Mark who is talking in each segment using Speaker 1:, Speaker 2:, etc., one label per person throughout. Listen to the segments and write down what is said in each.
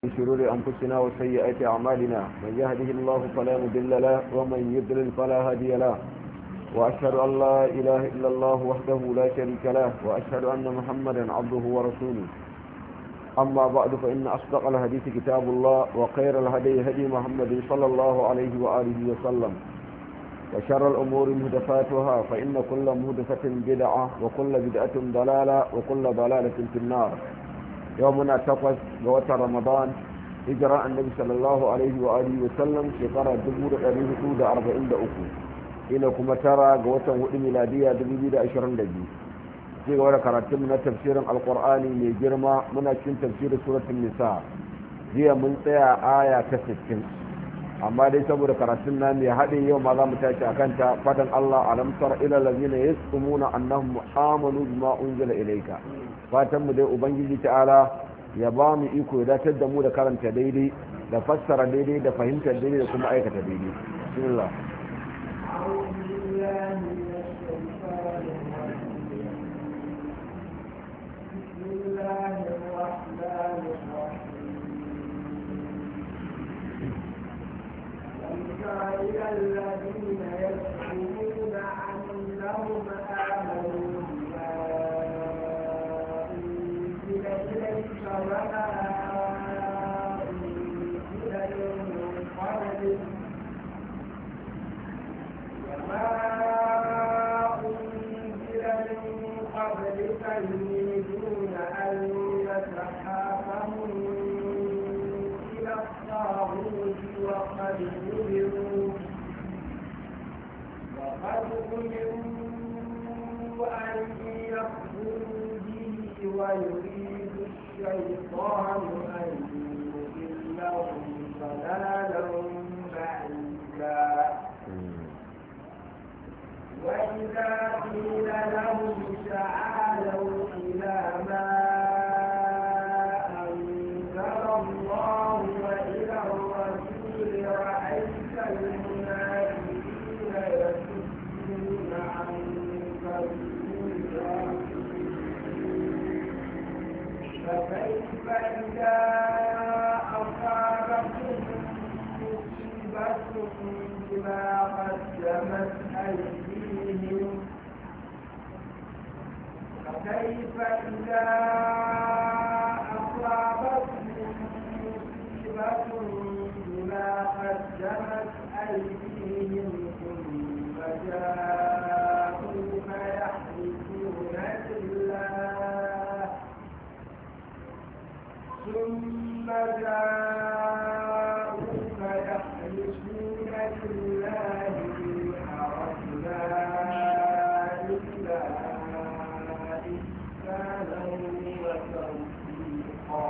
Speaker 1: شرور أنفسنا وسيئات أعمالنا من يهده الله فلا مضل له ومن يضلل فلا هادي له وأشهد أن لا إله إلا الله وحده لا شريك له وأشهد أن محمدا عبده ورسوله أما بعد فإن أصدق الحديث كتاب الله وخير الهدي هدي محمد صلى الله عليه وآله وسلم وشر الأمور مهدفاتها فإن كل مهدفة بدعة وكل بدعة ضلالة وكل ضلالة في النار يومنا تقص جوات رمضان هجرة النبي صلى الله عليه وآله وسلم شكرا دمور أبيه سود 43 إلى كما ترى جوات ميلادية 2022 في غير كراتب من تفسير القرآن من جرمى من تفسير سورة النساء هي منطقة آية كستين amma dai saboda karatun nan ya haɗe yau ma za mu tashi a kanta fadan Allah alam tara ila allazina yasqumuna annahum amanu bima unzila ilayka fatan mu dai ubangiji ta'ala ya ba mu iko ya datar da mu da karanta daidai da fassara daidai da fahimtar daidai da kuma aikata daidai bismillah
Speaker 2: إلى الذين يزعمون أنهم آمنوا بما أنزل إليك وما أنزل من قبلك يريدون أن يتحاكموا إلى الطاغوت وقد أمروا أن يكفروا به ويريد الشيطان أن يضلهم ضلالا بعيدا وإذا قيل لهم تعالوا إلى ما أنزل الله وإلى الرسول رأيت المنافقين يصدون عنك صدودا فكيف إذا أصابتهم مصيبة بما قدمت أيديهم فكيف إذا أصابتهم مصيبة بما قدمت أيديهم ثم جاءوك يحلفون بالله إن أردنا إلا إحسانا وتوفيقا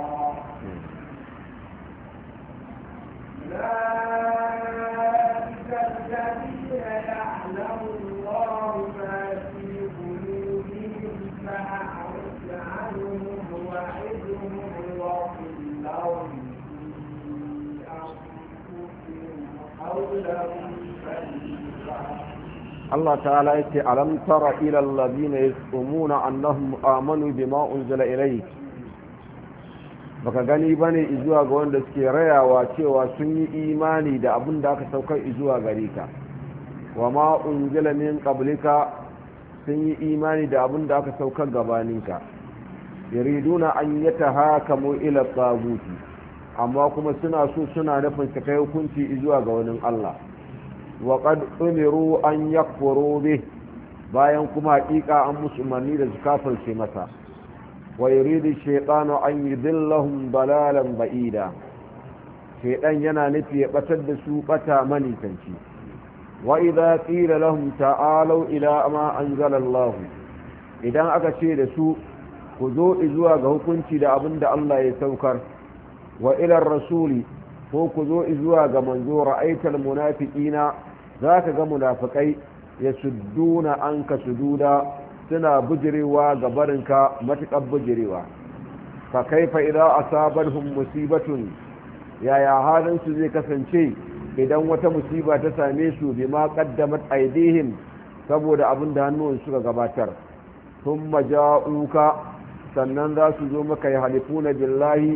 Speaker 2: أولئك الذين يعلم الله ما في قلوبهم فأعرض عنهم وعظهم وقل لهم في أنفسهم قولا سديدا
Speaker 1: الله تعالى يقول ألم تر إلى الذين يزعمون أنهم آمنوا بما أنزل إليك baka gani bane izuwa ga wanda suke rayawa cewa sun yi imani da abin da aka saukar izuwa gare ka wa ma unzila min qablika sun yi imani da abin da aka saukar gabaninka yuriduna an yatahakamu ila taguti amma kuma suna so suna nufin su kai hukunci izuwa ga wani Allah wa qad umiru an yakfuru bih bayan kuma hakika an musu umarni da su kafirce masa ويريد الشيطان أن يذلهم ضلالا بعيدا شيطان yana nufi ya batar da su bata manisanci wa idza qila lahum ta'alu ila ma anzala Allah idan aka ce da su ku zo zuwa ga hukunci da abinda Allah ya saukar wa ila rasuli ko ku zo zuwa ga manzo ra'aital munafiqina zaka ga munafikai yasudduna anka sududa suna bujirewa ga barinka matuƙar bujirewa fa kaifa idza asabarhum musibatun yaya halin su zai kasance idan wata musiba ta same su bima qaddamat aydihim saboda abin da hannun suka gabatar thumma ja'uka sannan za su zo maka ya halifuna billahi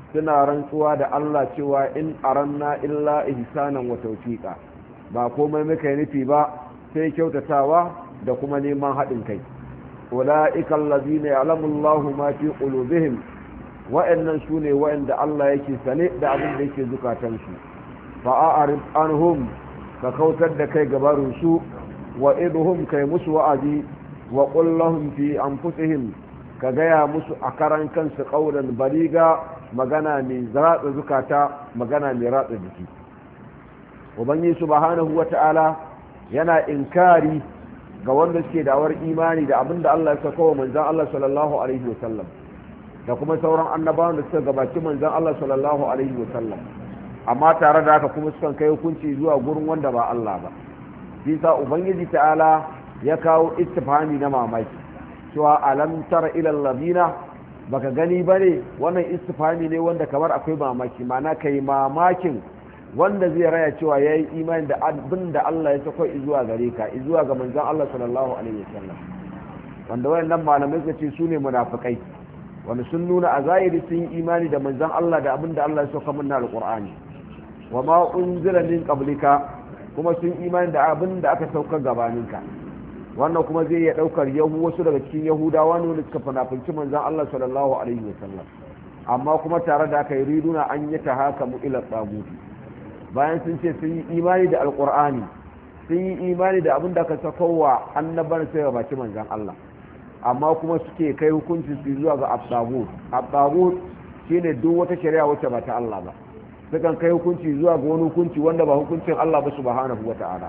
Speaker 1: suna rantsuwa da Allah cewa in aranna illa ihsanan wa tawfiqa ba komai muka yi nufi ba sai kyautatawa da kuma neman haɗin kai ulaika allazina ya'lamu Allahu ma fi qulubihim wa'annan sune wa'anda Allah yake sane da abin da yake zukatansu fa'arid anhum ka kautar da kai gabarun su wa idhum kai musu wa'azi wa qul lahum fi anfusihim ka gaya musu a karan kansu qawlan baliga magana mai ratsa zukata magana mai ratsa jiki ubangi subhanahu wata'ala yana inkari ga wanda suke da'awar imani da abinda Allah ya saka wa manzon Allah sallallahu alaihi wasallam da kuma sauran annabawan da suka gabaci manzon Allah sallallahu alaihi wasallam amma tare da haka kuma sukan kai hukunci zuwa gurin wanda ba Allah ba bisa ubangiji ta'ala ya kawo istifhami na mamaki cewa alam tara ila alladhina baka gani bane wannan istifhami ne wanda kamar akwai mamaki ma'ana kai mamakin wanda zai raya cewa yayi imani da abin da Allah ya sako zuwa gare ka zuwa ga manzon Allah sallallahu alaihi wasallam wanda wayannan malamai suka ce sune munafikai wanda sun nuna a zahiri sun yi imani da manzon Allah da abin da Allah ya saka min na alqur'ani wa ma unzila min qablika kuma sun imani da abin da aka sauka gabaninka wannan kuma zai iya daukar wasu daga cikin yahudawa ne wanda suka fanafinci manzon Allah sallallahu alaihi wasallam amma kuma tare da aka yi riduna an yi ta haka mu ila tsaguti bayan sun ce sun yi imani da alqur'ani sun yi imani da abin da aka sakawa annaban sai ga baki manzon Allah amma kuma suke kai hukunci su zuwa ga at-tagut shine duk wata shari'a wacce ba ta Allah ba sukan kai hukunci zuwa ga wani hukunci wanda ba hukuncin Allah ba subhanahu wata'ala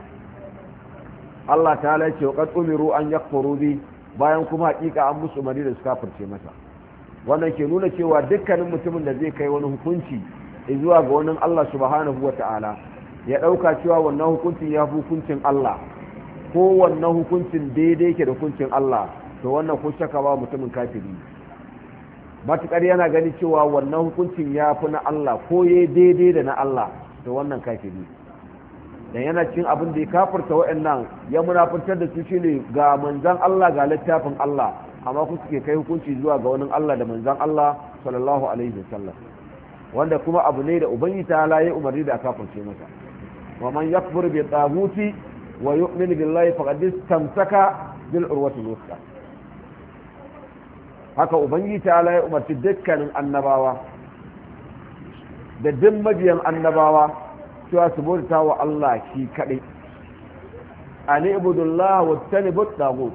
Speaker 1: Allah ta'ala ce wa qad umiru an yakfuru bi bayan kuma hakika an musu umarni da su kafirce masa wannan ke nuna cewa dukkanin mutumin da zai kai wani hukunci zuwa ga wani Allah subhanahu wata'ala ya dauka cewa wannan hukuncin ya fi hukuncin Allah ko wannan hukuncin daidai ke da hukuncin Allah to wannan ko shaka ba mutumin kafiri matukar yana gani cewa wannan hukuncin ya fi na Allah ko ya daidai da na Allah to wannan kafiri dan yana cin abin da ya kafirta wa'annan ya munafitar da su shine ga manzon Allah ga littafin Allah amma ku suke kai hukunci zuwa ga wani Allah da manzon Allah sallallahu alaihi wasallam wanda kuma abu ne da ubangi ta'ala ya umarni da kafirce masa wa man yakfur bi taghuti wa yu'min billahi faqad istamsaka bil urwati al-wuthqa haka ubangi ta'ala ya umarci dukkanin annabawa da duk mabiyan annabawa cewa su bauta wa Allah shi kadai ani ibudullah wa tanibut tagut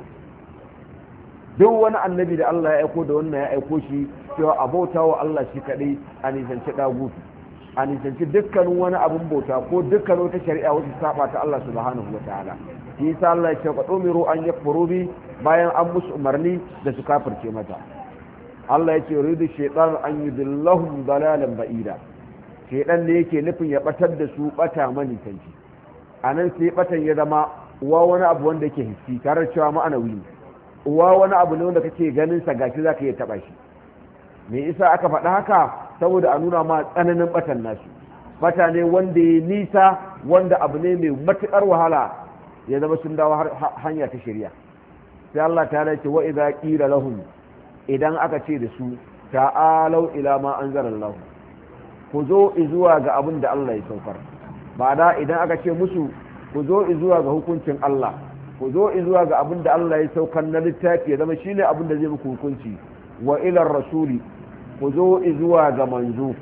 Speaker 1: duk wani annabi da Allah ya aiko da wannan ya aiko shi cewa a bauta wa Allah shi kadai a nisanci tagut a nisanci dukkanin wani abun bauta ko dukkan wata shari'a wacce saba ta Allah subhanahu wataala shi yasa Allah ya ce ka umiru an yakfuru bi bayan an musu umarni da su kafirce mata Allah ya ce yuridu shaytan an yudillahum dalalan ba'ida shaytan ne yake nufin ya batar da su bata manitanci anan sai batan ya zama uwa wani abu wanda yake hissi tare da cewa ma'anawi ne uwa wani abu ne wanda kake ganin sa gashi zaka iya taba shi me yasa aka faɗa haka saboda a nuna ma tsananin batan nasu bata ne wanda ya nisa wanda abu ne mai matukar wahala ya zama sun dawo hanya ta shari'a sai Allah ta ce wa idza qila lahum idan aka ce da su ta'alau ila ma anzalallahu ku zo zuwa ga abin da Allah ya saukar ba da idan aka ce musu ku zo zuwa ga hukuncin Allah ku zo zuwa ga abin da Allah ya saukar na littafi ya zama shine abin da zai muku hukunci wa ila rasuli ku zo zuwa ga manzo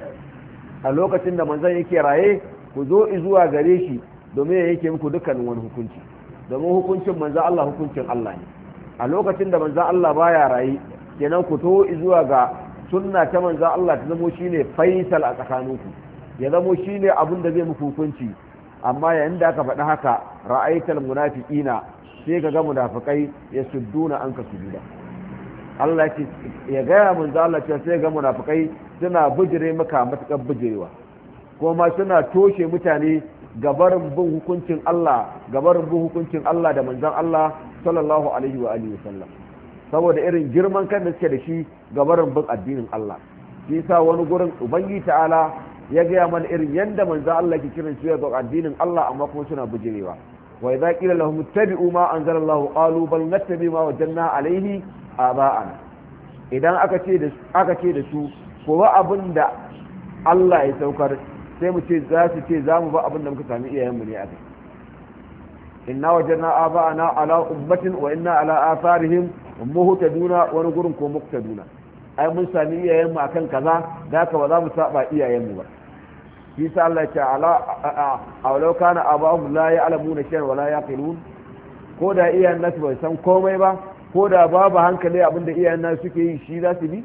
Speaker 1: a lokacin da manzon yake raye ku zo zuwa gare shi domin ya yake muku dukkanin wani hukunci domin hukuncin manzon Allah hukuncin Allah ne a lokacin da manzon Allah baya raye kenan ku to zuwa ga sunna ta manzon Allah ta zamo shine faisal a tsakaninku ya zamo shine abin da zai muku hukunci amma yayin da aka faɗi haka ra'aital munafiqina sai ka ga munafikai yasudduna anka sujuda Allah ya gaya manzo Allah cewa sai ga munafikai suna bujire maka matukar bujirewa kuma suna toshe mutane gabarin bin hukuncin Allah gabarin bin hukuncin Allah da manzon Allah sallallahu alaihi wa alihi wasallam saboda irin girman kan da suke da shi gabarin bin addinin Allah shi yasa wani gurin ubangi ta'ala ya gaya mana irin yanda manzon Allah ke kiran su ga addinin Allah amma kuma suna bujirewa wa idza qila lahum ittabi'u ma anzalallahu qalu bal nattabi ma wajanna alaihi aba'ana idan aka ce da su ku ko ba abin da Allah ya saukar sai mu ce za su ce za mu ba abin da muka sami iyayenmu ne a kai inna wajadna aba'ana ala ummatin wa inna ala atharihim muhtaduna wani gurin ko muqtaduna ai mun sami iyayenmu akan kaza da haka ba za mu saba iyayenmu ba shi sa Allah ya ce awalau kana aba'uhum la ya'lamuna shay'an wa la yaqilun ko da iyayen nasu bai san komai ba ko da babu hankali abinda iyayen nasu suke yi shi za su bi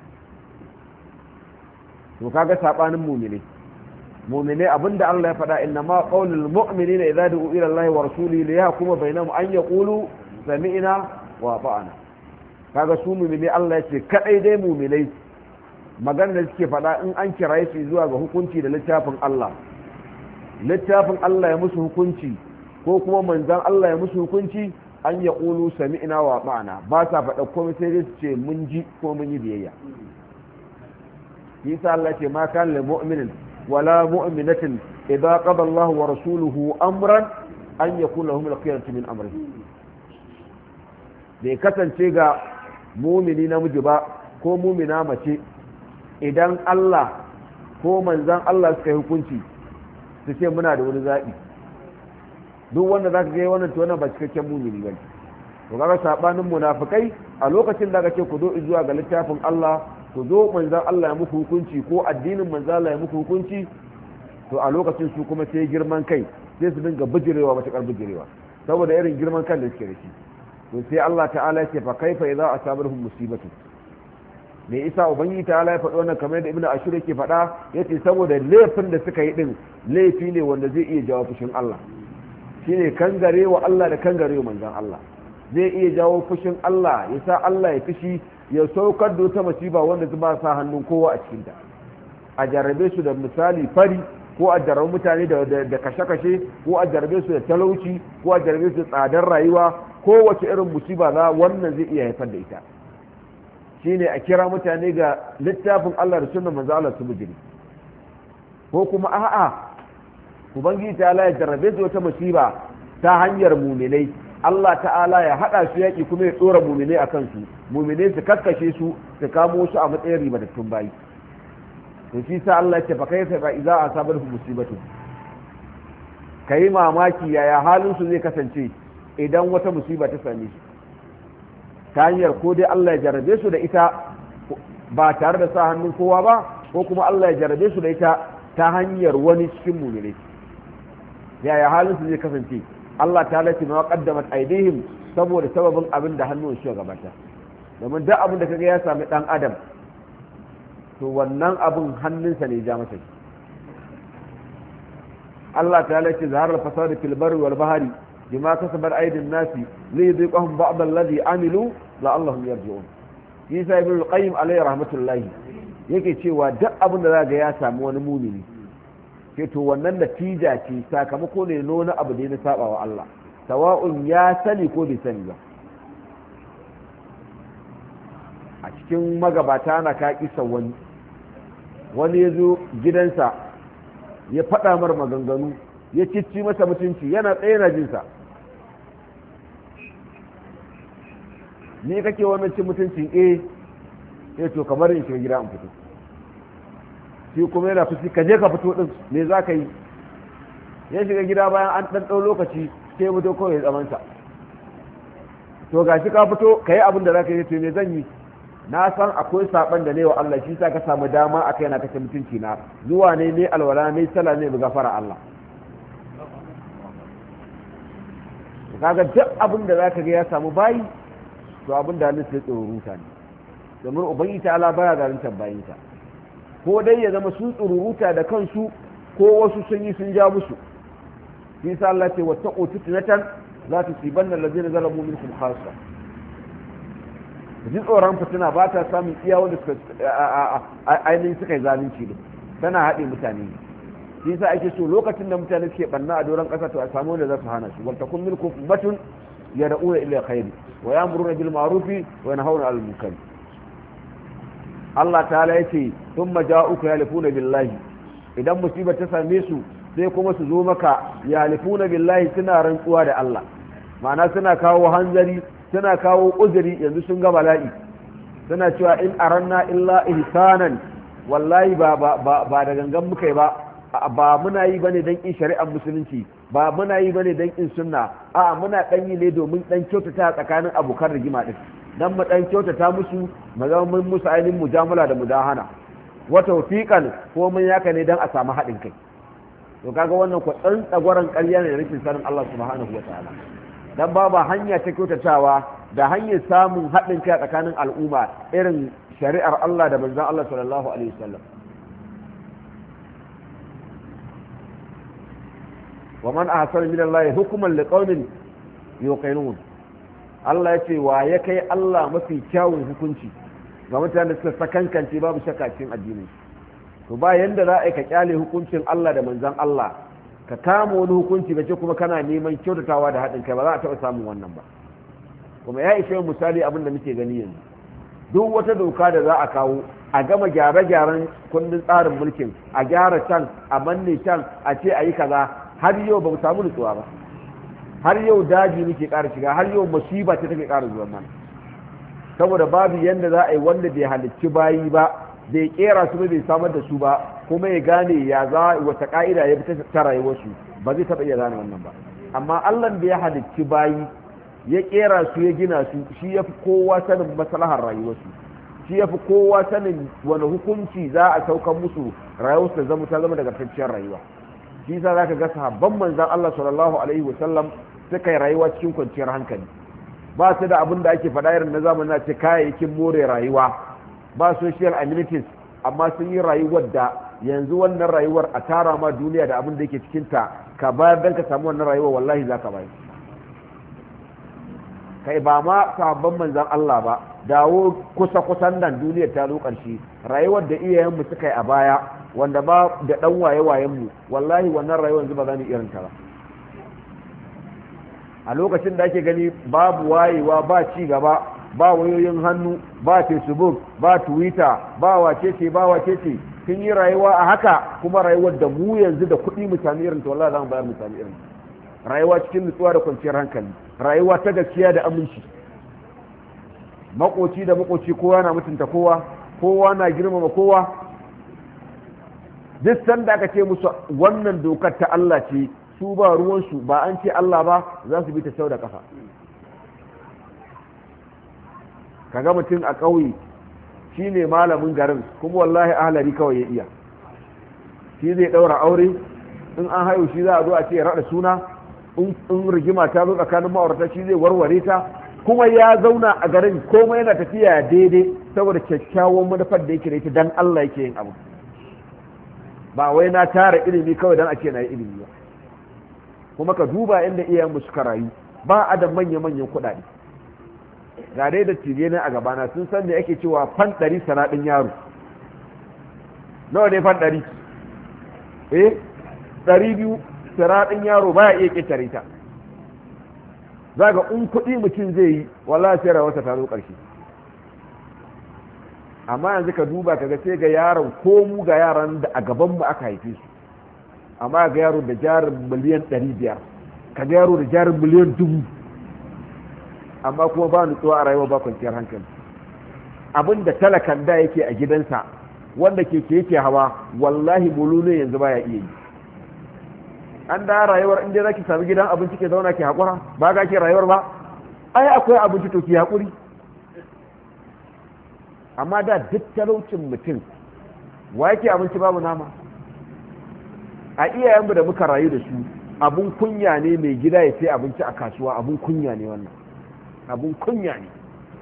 Speaker 1: to kaga sabanin mu'mine abinda Allah ya faɗa inna ma qaulul mu'minina idza du'u ila Allah wa rasulihi li yahkuma bainahum an yaqulu sami'na wa ata'na kaga su mu'mine Allah ya ce kadai dai mu'minai maganar da suke faɗa in an kiraye su zuwa ga hukunci da littafin Allah ya musu hukunci ko kuma manzan Allah ya musu hukunci an ya ƙulu sami'na wa ma'ana ba sa faɗa komai sai dai su ce mun ji ko mun yi biyayya yasa Allah ce ma kan lil mu'minin wala mu'minatin idza qada Allah wa rasuluhu amran an yakun lahum al-khiyaratu min amrihi bai kasance ga mu'mini namiji ba ko mu'mina mace idan Allah ko manzan Allah suka yi hukunci su ce muna da wani zaɓi duk wanda za ka ga wannan to wannan ba cikakken mumini ba ne to kaga sabanin munafikai a lokacin da ka ce ku zo zuwa ga littafin Allah ku zo manzan Allah ya muku hukunci ko addinin manzan Allah ya muku hukunci to a lokacin su kuma sai girman kai sai su dinga bijirewa matakar bijirewa saboda irin girman kan da suke da shi to sai Allah ta'ala ya ce fa kaifa idza asabarhum musibatu me isa ubangiji ta ala ya faɗo wannan kamar yadda ibnu ashur yake faɗa yace saboda laifin da suka yi din laifi ne wanda zai iya jawo fushin Allah shine kangare wa Allah da kangare wa manzon Allah zai iya jawo fushin Allah ya sa Allah ya fushi ya saukar da wata masiba wanda ba sa hannun kowa a cikin ta a jarrabe su da misali fari ko a jarrabe mutane da kashe-kashe ko a jarrabe su da talauci ko a jarrabe su da tsadar rayuwa kowace irin musiba na wannan zai iya haifar da ita shine a kira mutane ga littafin Allah da sunnar manzo Allah su bijiri ko kuma a'a ubangiji ta'ala ya jarrabe su wata musiba ta hanyar mu'minai Allah ta'ala ya hada su yaki kuma ya tsora mu'minai akan su mu'minai su kakkashe su su kamo su a matsayin ribatattun bayi to shi sa Allah ya ce fa kaifa ba idza asabahu musibatu kai mamaki yaya halin su zai kasance idan wata musiba ta same su ta hanyar ko dai Allah ya jarabe su da ita ba tare da sa hannun kowa ba ko kuma Allah ya jarabe su da ita ta hanyar wani cikin mu'minai yaya halin su zai kasance Allah ta lati ma qaddamat aidihim saboda sababin abin da hannun shi gabata domin duk abin da kaga ya sami dan adam to wannan abin hannunsa ne ja masa Allah ta lati zahara fasad fil barri wal bahri bima kasabat aydin nasi liyudhiqahum ba'd alladhi amilu la'allahum yarji'un Isa ibn al-Qayyim alayhi rahmatullahi yake cewa duk abin da zaga ya samu wani mumini ke to wannan natija ce sakamako ne na wani abu da ya saba wa Allah sawa'un ya sani ko bai sani ba a cikin magabata na ka kisa wani ya zo gidansa ya faɗa mar maganganu ya cicci masa mutunci yana tsaye na jinsa ni kake wannan cin mutuncin to kamar in shiga gida in fito shi kuma yana fushi ka je ka fito din me za ka yi ya shiga gida bayan an ɗan ɗau lokaci sai ya fito kawai ya tsamanta to ga shi ka fito ka yi abin da za ka yi to me zan yi na san akwai saɓan da ne wa Allah shi sa ka samu dama a kai na kashe mutunci na zuwa ne alwala ne sallah ne buga fara Allah kaga duk abin da za ka ga ya samu bayi to abin da hannun sai tsururuta ne domin ubangi ta ala baya zaluntar bayinta ko dai ya zama sun tsururuta da kansu ko wasu sun yi sun ja musu shi sa Allah ce wattaqu fitnatan la tusibanna allazina zalamu minkum khassa ji tsoron fitina ba ta samun iya wanda suka ainihin suka yi zalunci ne tana haɗe mutane ne shi sa ake so lokacin da mutane suke banna a doron ƙasa to a samu wanda za su hana su wal takun minkum ummatun yad'una ila khair wa ya'muruna bil ma'ruf wa yanhauna 'anil munkar Allah ta'ala yace thumma ja'uka yalifuna billahi idan musiba ta same su sai kuma su zo maka yalifuna billahi suna rantsuwa da Allah ma'ana suna kawo hanzari suna kawo uzuri yanzu sun ga bala'i suna cewa in aranna illa ihsanan wallahi ba da gangan muka yi ba muna yi bane don in shari'ar musulunci, ba muna yi bane don in sunna, a muna dan yi ne domin dan kyautata tsakanin abokan rigima din, dan mu dan kyautata musu mu zama mun musu ainihin mujamala da mudahana wa tawfiqan, ko mun yaka ne dan a samu haɗin kai. to kaga wannan ko dan tsagwaran ƙarya ne da rikin sanin Allah subhanahu wataala, dan babu hanya ta kyautatawa da hanyar samun haɗin kai tsakanin al'umma irin shari'ar Allah da manzon Allah sallallahu alaihi wasallam. wa man ahsana min Allah hukman liqaumin yuqinun, Allah ya ce wa ya kai Allah mafi kyawun hukunci ga mutanen da suka sakankance babu shakka cikin addini. to ba yanda za a ka kyale hukuncin Allah da manzon Allah ka kama wani hukunci bace kuma kana neman kyautatawa da haɗin kai, ba za a taɓa samun wannan ba. kuma ya ishe misali abin da muke gani yanzu, duk wata doka da za a kawo a gama gyare-gyaren kundin tsarin mulkin, a gyara can a manne can a ce a yi kaza, har yau ba mu samu nutsuwa ba, har yau daji muke ƙara shiga, har yau musiba ce take ƙara zuwa mana, saboda babu yanda za a yi wanda bai halicci bayi ba, bai kera su bai samar da su ba, kuma ya gane ya za wata ka'ida ya fita ta rayuwarsu, ba zai taɓa iya gane wannan ba. amma Allah da ya halicci bayi ya kera su ya gina su, shi ya fi kowa sanin maslahar rayuwarsu, shi ya fi kowa sanin wani hukunci za a saukan musu rayuwarsu ta zama daga tacciyar rayuwa. shi yasa zaka ga sahabban manzon Allah sallallahu alaihi wasallam suka yi rayuwa cikin kwanciyar hankali, ba su da abin da ake faɗa irin na zamanin ce kayayyakin more rayuwa, ba social amenities, amma sun yi rayuwar da yanzu wannan rayuwar a tara ma duniya da abin da yake cikin ta ka bayar dan ka samu wannan rayuwar, wallahi zaka bayar. kai ba ma sahabban manzon Allah ba, dawo kusan nan duniyar ta zo ƙarshe, rayuwar da iyayenmu suka yi a baya wanda ba da dan waye-wayenmu, wallahi wannan rayuwar yanzu ba za mu irin ta ba. a lokacin da ake gani babu wayewa, ba ci gaba, ba wayoyin hannu, ba facebook, ba twitter, ba wacece sun yi rayuwa a haka, kuma rayuwar da mu yanzu da kuɗi mu sami irin ta, wallahi za mu bayar mu sami irin ta. rayuwa cikin nutsuwa da kwanciyar hankali, rayuwa ta gaskiya da aminci, makoci da makoci kowa na mutunta kowa na girmama kowa. duk sanda aka ce musu wannan dokar ta Allah ce, su ba ruwansu, ba an ce Allah ba, za su bi ta sau da kafa. kaga mutum a ƙauye shi ne malamin garin, kuma wallahi ahlari kawai ya iya, shi zai ɗaura aure, in an haihu shi za a zo a ce ya raɗa suna, in rigima ta zo tsakanin ma'aurata shi zai warware ta, kuma ya zauna a garin komai yana tafiya daidai saboda kyakkyawan manufar da yake da ita, dan Allah yake yin abu, ba wai na tara ilimi kawai dan a ce na yi ilimi ba. kuma ka duba inda iyayenmu suka rayu, ba a da manya-manyan kuɗaɗe. ga dai da tije ne a gabana sun san me ake cewa fan 100 sanadin yaro. nawa ne fan 100? 200 sanadin yaro baya iya ƙetare ta. zaga in kuɗi mutum zai yi, wallahi sai rawarsa ta zo ƙarshe. amma yanzu ka duba kaga sai ga yaron, ko mu ga yaran da a gaban mu aka haife su, amma ga yaro da jarin miliyan 500, ka ga yaro da jarin miliyan 1000, amma kuma ba nutsuwa a rayuwa, ba kwanciyar hankali. abin da talakan da yake a gidansa, wanda keke yake hawa, wallahi mululu yanzu baya iya yi. an da rayuwar inda zaki sami gidan abinci ke zauna ke haƙura, ba ga ke rayuwar ba, ai akwai abinci to ki haƙuri. amma da duk talaucin mutum wa yake abinci babu nama? a iyayenmu da muka rayu da su, abun kunya ne mai gida ya sai abinci a kasuwa, abun kunya ne wannan, abun kunya ne.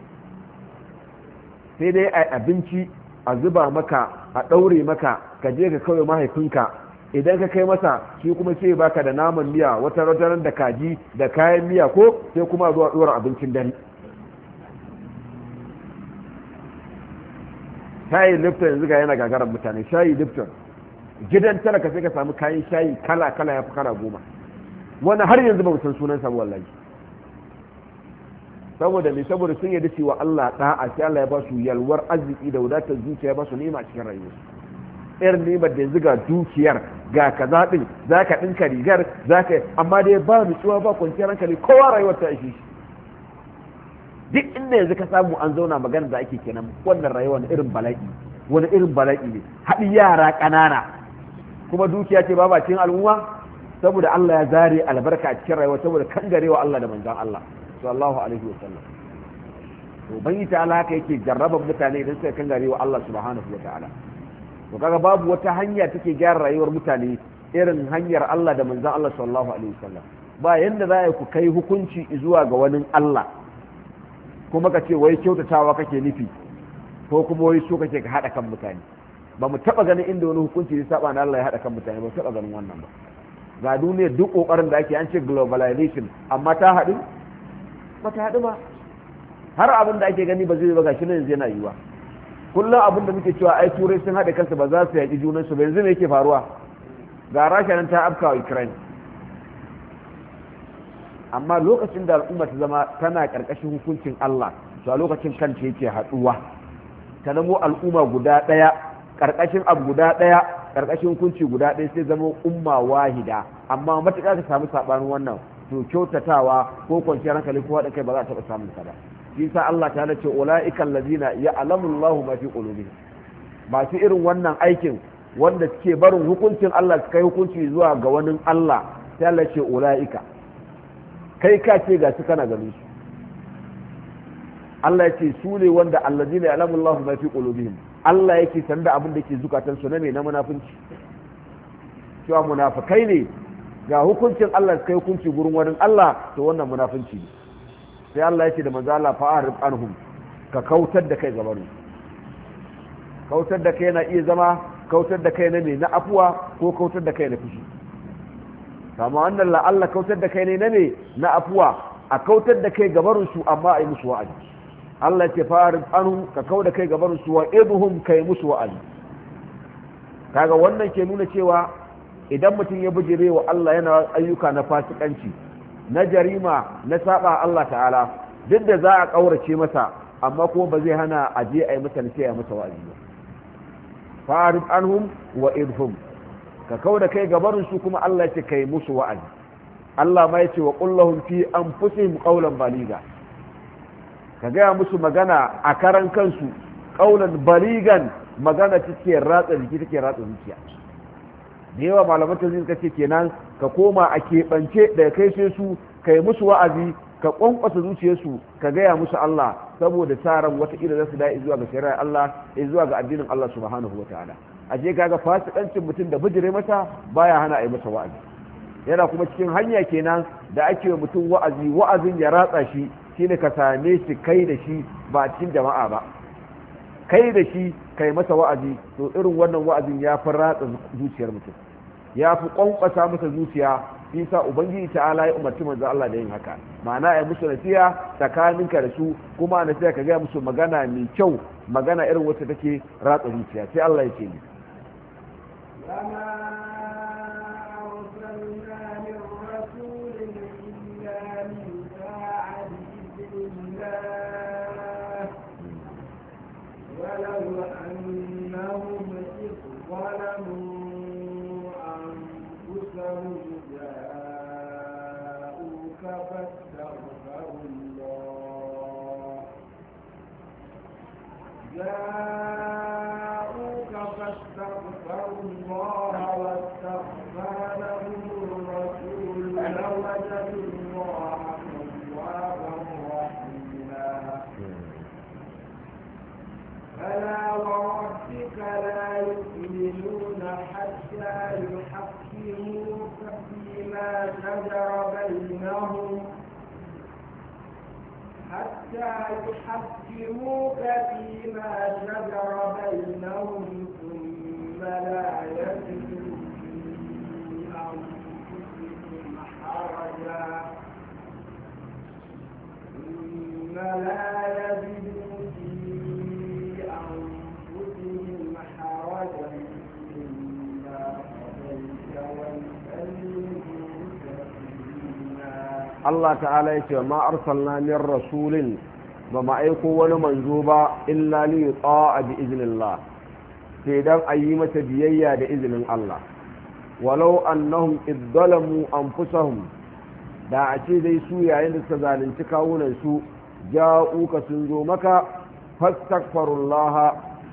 Speaker 1: sai dai a abinci a zuba maka, a ɗaure maka, ka je ka kawai mahaifinka, idan ka kai masa shi kuma sai baka da naman miya, wata rataran da kaji da kayan miya, ko sai kuma zuwa ɗora abincin dare. shayi lipton yanzu ga yana gagarar mutane, shayi lipton gidan talaka sai ka samu kayan shayi kala-kala ya fi kala 10. wani har yanzu ba san sunan sa wallahi, saboda me? saboda sun yarda cewa Allah da'a, sai Allah ya ba su yalwar arziki da wadatar zuciya, ba su nema cikin rayuwa. irin nemar da yanzu ga dukiyar, ga kaza din, zaka dinka rigar, zaka, amma dai ba nutsuwa, ba kwanciyar hankali, kowa rayuwar ta ishe shi. duk inda yanzu ka samu an zauna magana da ake kenan, wannan rayuwar irin bala'i, wani irin bala'i ne haɗi yara ƙanana kuma dukiya ce ba cikin al'umma saboda Allah ya zare albarka a cikin rayuwa saboda kangarewa Allah da manzon Allah sallallahu alaihi wasallam to bangi ta Allah haka yake jarraban mutane idan suka kangarewa Allah subhanahu wataala to kaga babu wata hanya take gyara rayuwar mutane irin hanyar Allah da manzon Allah sallallahu alaihi wasallam ba yanda za ku kai hukunci zuwa ga wani Allah kuma ka ce wai kyautatawa kake nufi ko kuma wai so kake ka hada kan mutane ba mu taba ganin inda wani hukunci ya saba na Allah ya hada kan mutane ba taba ganin wannan ba ga duniyar duk kokarin da ake an ce globalization amma ta haɗu ba ta haɗu ba har abin da ake gani ba zai ba gashi nan yanzu yana yiwa kullum abin da muke cewa ai turai sun haɗa kansu ba za su yaƙi junansu ba yanzu me yake faruwa ga rasha nan ta afka wa ukraine amma lokacin da al'umma ta zama tana ƙarƙashin hukuncin Allah to a lokacin kanta yake haɗuwa ta zamo al'umma guda ɗaya ƙarƙashin abu guda ɗaya ƙarƙashin hukunci guda ɗaya sai zama umma wahida amma matuƙa ka samu saɓanin wannan to kyautatawa ko kwanciyar hankali ko haɗin kai ba za a taɓa samun sa ba shi sa Allah ta ce ulaika allazina ya'lamu Allahu ma fi qulubihim ba su irin wannan aikin wanda suke barin hukuncin Allah su kai hukunci zuwa ga wani Allah sai Allah ce ulaika kai ka ce ga su kana ganin su Allah ya ce su ne wanda allazina ya'lamu Allahu ma fi qulubihim Allah yake san da abin da ke zukatan su na me na munafunci cewa munafikai ne ga hukuncin Allah su kai hukunci gurin wani Allah to wannan munafunci ne sai Allah ya ce da manzo Allah fa'arif anhum ka kautar da kai gaban kautar da kai na iya zama kautar da kai na me na afuwa ko kautar da kai na fushi kama wannan la Allah kautar da kai ne na me na afuwa a kautar da kai gaban su amma a yi musu wa'azi Allah ya ce fa'arif anhum ka kautar da kai gaban su wa idhum kai musu wa'azi kaga wannan ke nuna cewa idan mutum ya bijire wa Allah yana ayyuka na fasikanci na jarima na saba Allah ta'ala duk da za a kaurace masa amma kuma ba zai hana a je a yi masa nasiha masa wa'azi ba fa'arif anhum wa idhum ka kauda kai gabarin su kuma Allah ya ce kai musu wa'azi Allah ma ya ce wa qul lahum fi anfusihim qawlan baliga ka gaya musu magana a karan kansu qawlan baligan magana take ratsa jiki take ratsa zuciya da yawa malaman tafsir suka ce kenan ka koma a keɓance da kai sai su kai musu wa'azi ka kwankwasa zuciyarsu ka gaya musu Allah saboda sa ran wata ila za su da'i zuwa ga shari'ar Allah zuwa ga addinin Allah subhanahu wa ta'ala a je kaga fasikancin mutum da bijire masa baya hana a yi masa wa'azi yana kuma cikin hanya kenan da ake wa mutum wa'azi wa'azin ya ratsa shi shine ka same shi kai da shi ba cikin jama'a ba kai da shi kai masa wa'azi to irin wannan wa'azin ya fi ratsa zuciyar mutum ya fi kwankwasa masa zuciya shi sa ubangiji ta'ala ya umarci manzo Allah da yin haka ma'ana ya musu nasiha tsakaninka da su kuma nasiha ka ga musu magana mai kyau magana irin wacce take ratsa zuciya sai Allah ya ce ni
Speaker 2: ولو أنهم إذ ظلموا أنفسهم جاءوك فاستغفروا الله واستغفر لهم الرسول لوجدوا الله توابا رحيما فلا وربك لا يؤمنون حتى يحكموك فيما شجر بينهم ثم لا يجدوا في أنفسهم حرجا مما قضيت ويسلموا تسليما.
Speaker 1: Allah ta'ala ya ce ma arsalna min rasulin ba ma aiko wani manzo ba illa li yuta'a bi iznillah sai dan ayi mata biyayya da izinin Allah walau annahum idzalamu anfusahum da a ce dai su yayin da suka zalunci kawunan su ja'uka sun zo maka fastaghfirullah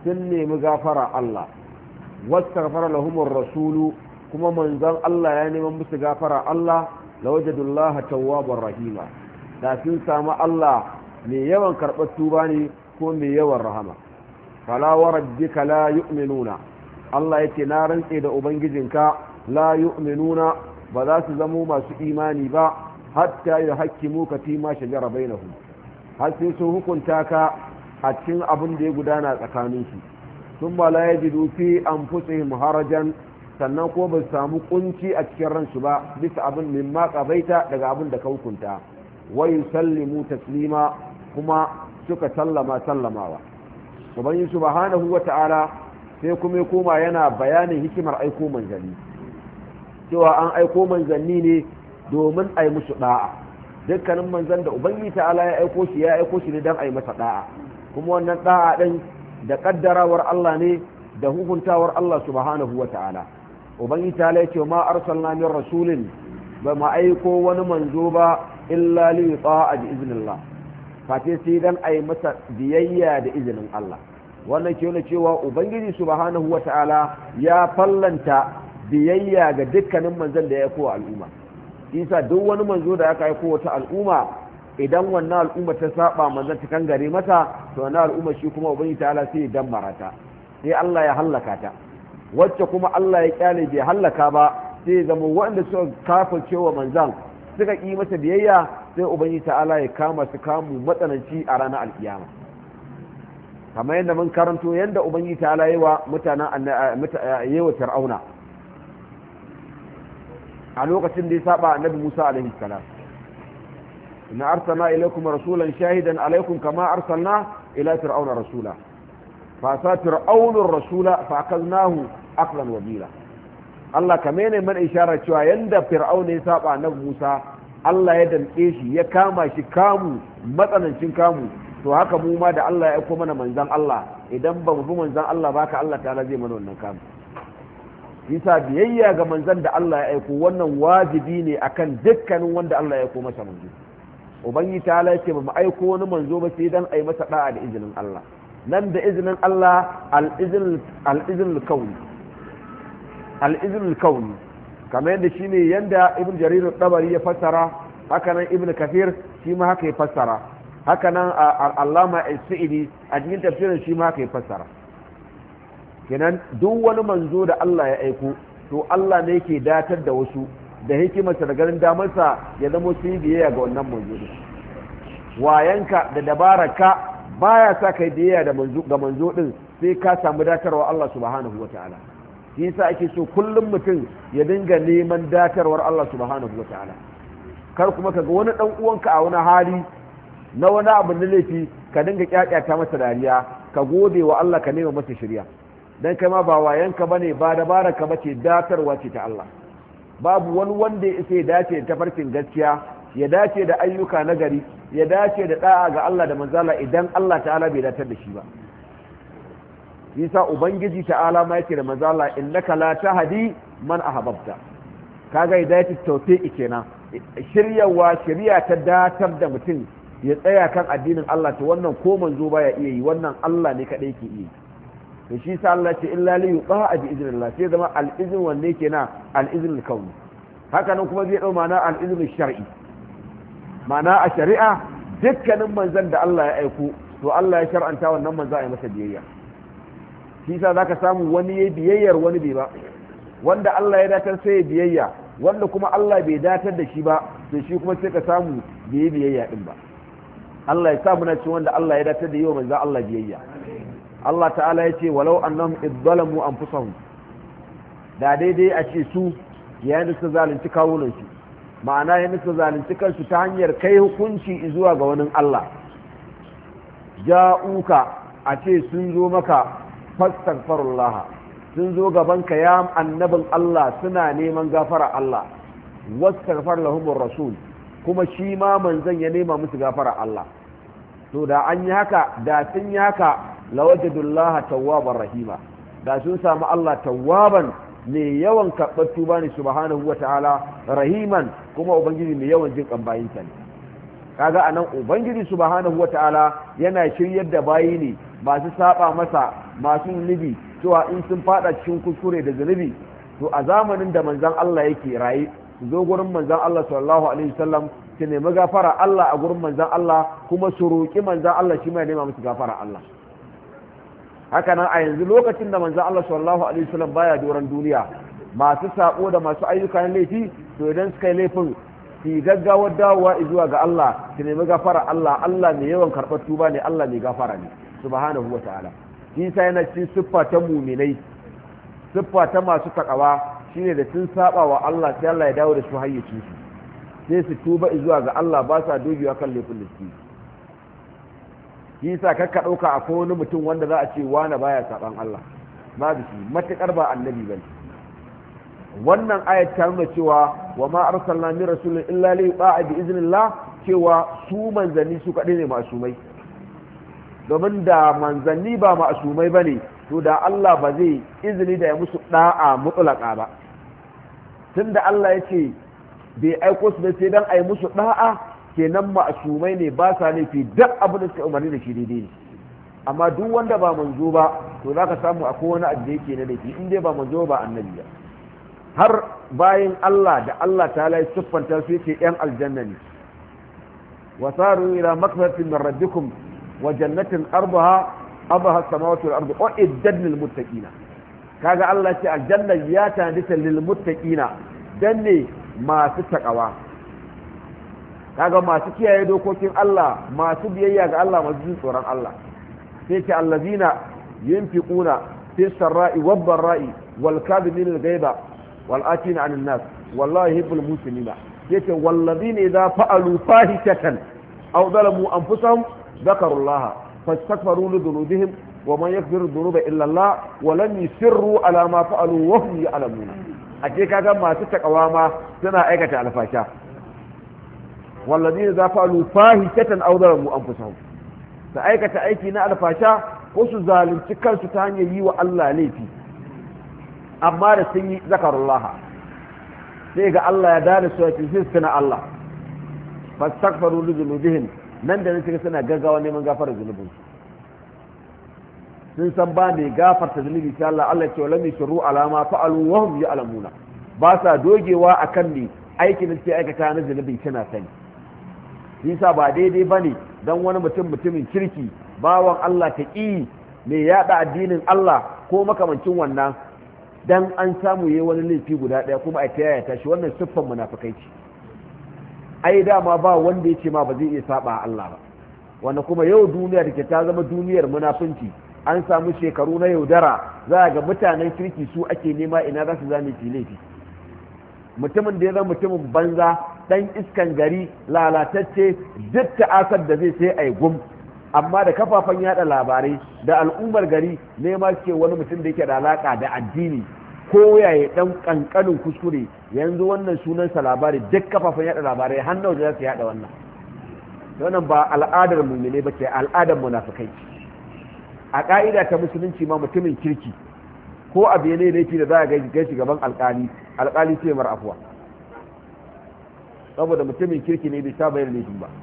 Speaker 1: sun nemi gafara Allah wastaghfara lahumur rasulu kuma manzon Allah ya neman musu gafara Allah lawajadullaha tawwabar rahima da sun samu Allah mai yawan karɓar tuba ne ko mai yawan rahama fala wa rabbika la yu'minuna Allah yake na rantse da ubangijinka la yu'minuna ba za su zamo masu imani ba hatta yuhakkimuka fi ma shajara bainahum har sai sun hukunta ka a cikin abin da ya gudana tsakaninsu sun ba la yajidu fi anfusihim harajan sannan ko ba su samu kunci a cikin ransu ba bisa abin min ma qabaita daga abin da ka hukunta wa yusallimu taslima kuma suka sallamawa ubangiji subhanahu wata'ala sai kuma ya koma yana bayanin hikimar aiko manzanni cewa an aiko manzanni ne domin ai musu da'a dukkanin manzan da ubangiji ta'ala ya aiko shi ne dan ai masa da'a kuma wannan da'a din da kaddarawar Allah ne da hukuntawar Allah subhanahu wata'ala ubangiji ta'ala ya ce ma arsalna min rasulin ba ma aiko wani manzo ba illa li yuta'a bi iznillah fate sai dan ai masa biyayya da izinin Allah wannan ke nuna cewa ubangiji subhanahu wata'ala ya fallanta biyayya ga dukkanin manzon da ya aiko al'umma isa duk wani manzo da aka aiko wata al'umma idan wannan al'umma ta saba manzon ta kangare mata to wannan al'umma shi kuma ubangiji ta'ala sai ya dammara ta sai Allah ya hallaka ta wacce kuma Allah ya kyale bai hallaka ba sai zama waɗanda suka kafirce wa manzon suka yi masa biyayya sai ubangiji ta'ala ya kama su kamu matsananci a ranar alkiyama kamar yadda mun karanto yadda ubangiji ta'ala yi wa mutanen yewa fir'auna a lokacin da ya saba annabi Musa alaihi salam inna arsalna ilaykum rasulan shahidan alaykum kama arsalna ila fir'auna rasula fa sa fir'aunu rasula fa akaznahu aqlan wabila Allah kame ne man isharar cewa yanda fir'auna ya saba annabi Musa Allah ya damke shi ya kama shi kamu matsanancin kamu to haka mu ma da Allah ya aiko mana manzon Allah idan ba mu bi manzon Allah ba ka Allah ta'ala zai mana wannan kamu yasa biyayya ga manzon da Allah ya aiko wannan wajibi ne akan dukkanin wanda Allah ya aiko masa manzo ubangi ta'ala yake ba mu aiko wani manzo ba sai dan ai masa da'a da izinin Allah nan da izinin Allah al-iznul kauni kamar yadda shine yanda ibn jarir al-tabari ya fassara haka nan ibn kathir shi ma haka ya fassara haka nan allama al-sa'idi a cikin tafsirin shi ma haka ya fassara kenan duk wani manzo da Allah ya aiko to Allah ne yake datar da wasu da hikimarsa da ganin damarsa ya zama su yi biyayya ga wannan manzo din wayanka da dabararka baya sa kai biyayya da ga manzo din sai ka samu datarwa Allah subhanahu wataala shi yasa ake so kullum mutum ya dinga neman datarwar Allah subhanahu wataala kar kuma kaga wani dan uwanka a wani hali na wani abu na laifi ka dinga kyakyata masa dariya ka gode wa Allah ka nema masa shirya dan kai ma ba wayanka bane ba dabaraka bace datarwa ce ta Allah babu wani wanda ya isa ya dace da tafarkin gaskiya ya dace da ayyuka nagari ya dace da da'a ga Allah da manzala idan Allah ta'ala bai datar da shi ba yasa ubangiji ta'ala ma yake da manzala innaka la tahdi man ahbabta kaga hidayatu tawfiqi kenan shirya ta datar da mutum ya tsaya kan addinin Allah to wannan ko manzo baya iya yi wannan Allah ne kadai ke iya to shi sa Allah ce illa li yuqa bi idnillah sai zama al-izn wanne kenan al-izn al-kauni haka nan kuma zai dau ma'ana al-izn al-shar'i ma'ana a shari'a dukkanin manzon da Allah ya aiko to Allah ya shar'anta wannan manzo ya masa biyayya shi sa zaka samu wani ya biyayyar wani bai ba wanda Allah ya datar sai ya biyayya wanda kuma Allah bai datar da shi ba to shi kuma sai ka samu bai biyayya din ba Allah ya sa muna ci wanda Allah ya datar da yau manzo Allah biyayya Allah ta'ala ya ce walau annahum idzalamu anfusahum da daidai a ce su yayin da su zalunci kawunan su ma'ana yayin da su zalunci kansu ta hanyar kai hukunci zuwa ga wani Allah ja'uka a ce sun zo maka fastaghfirullah sun zo gabanka ya annabin Allah suna neman gafara Allah wastaghfar lahumur rasul kuma shi ma manzon ya nema musu gafara Allah to da an yi haka da sun yi haka lawajadullaha tawwabar rahima da sun samu Allah tawwaban mai yawan karɓar tuba ne subhanahu wata'ala rahiman kuma ubangiji mai yawan jin kan bayinsa ne kaga anan ubangiji subhanahu wata'ala yana shiryar da bayi ne masu saba masa masu zunubi cewa in sun fada cikin kuskure da zunubi to a zamanin da manzon Allah yake raye su zo gurin manzon Allah sallallahu alaihi wasallam su nemi gafara Allah a gurin manzon Allah kuma su roki manzon Allah shi mai nema musu gafara Allah. Haka nan a yanzu lokacin da manzon Allah sallallahu alaihi wasallam baya doran duniya masu sako da masu ayyukan laifi to idan suka yi laifin su gaggawar dawowa zuwa ga Allah su nemi gafara Allah. Allah mai yawan karɓar tuba ne, Allah mai gafara ne subhanahu wa ta'ala. shi sai yana cikin siffa ta muminai, siffa ta masu takawa shine da sun saba wa Allah sai Allah ya dawo da su hayyacin su sai su tuba zuwa ga Allah ba sa dogewa kan laifin da su. shi yasa kakka dauka akwai wani mutum wanda za a ce wani baya saban Allah ba da shi matakar ba annabi bane. wannan ayat ta nuna cewa wa ma arsalna min rasulin illa li yuta'a bi iznillah, cewa su manzanni su kadai ne masumai. domin da manzanni ba masumai bane to da Allah ba zai izini da ya musu da'a mutlaka ba. tunda Allah ya ce bai aiko su da sai dan ai musu da'a, kenan masumai ne ba sa laifi duk abin da suka umarni da shi daidai ne. amma duk wanda ba manzo ba to zaka samu akwai wani abu da yake na laifi in dai ba manzo ba annabi ba. har bayan Allah da Allah ta lai siffanta su yake yan aljanna ne. wasaru ila maghfiratin min rabbikum wa jannatin arbaha as-samawati wal ardu uiddat lil muttaqina. kaga Allah ce aljanna ya tanadita lil muttaqina dan ne masu takawa. kaga masu kiyaye dokokin Allah, masu biyayya ga Allah, masu jin tsoron Allah. sai ce allazina yunfiquna fi sarra'i wad dharra'i wal kadhibina al-ghaiba والآتين عن الناس والله يحب المسلمين. يتي والذين إذا فعلوا فاحشة أو ظلموا أنفسهم ذكروا الله فاستغفروا لذنوبهم ومن يغفر الذنوب إلا الله ولم يسروا على ما فعلوا وهم يعلمون. أكيد كذا ما تتقوى ما سنة أيكة على فاشا. والذين إذا فعلوا فاحشة أو ظلموا أنفسهم فأيكة أيكينا على فاشا وسو ظالم تكال ستاني يي الله ليفي amma da sun yi zakarullah sai ga Allah ya dare su yake sai suna Allah fastaghfiru li dhunubihim nan da nan suna gaggawa neman gafara zunubin sun san ba ne gafarta zunubi sai Allah ya ce lam yusru ala ma fa'alu wa hum ya'lamuna ba sa dogewa akan ne aikin da sai aikata na zunubi suna sani. yasa ba daidai bane dan wani mutumin kirki bawan Allah taqi mai yada addinin Allah ko makamancin wannan dan an samu yayi wani laifi guda daya kuma a tayaya ta shi, wannan siffan munafikai ce. ai dama ba wanda yace ma ba zai iya saba Allah ba. wanda kuma yau duniya da ke ta zama duniyar munafunci, an samu shekaru na yaudara, za ga mutanen kirki su ake nema ina za su zame fi laifi. mutumin da ya zama mutumin banza dan iskan gari lalatacce duk ta'asar da zai sai ai gum, amma da kafafen yada labarai da al'ummar gari ne ma ce wani mutum da yake da alaka da addini ko yayi dan kankanin kuskure yanzu wannan sunansa labari duk kafafen yada labarai har nawa za su yada wannan ba al'adar mu'mine ba ce, al'adar munafikai. a ka'ida ta musulunci ma mutumin kirki ko abu ne laifi da za a gaishe gaban alƙali sai mar afwa saboda mutumin kirki ne bai saba yin laifi ba.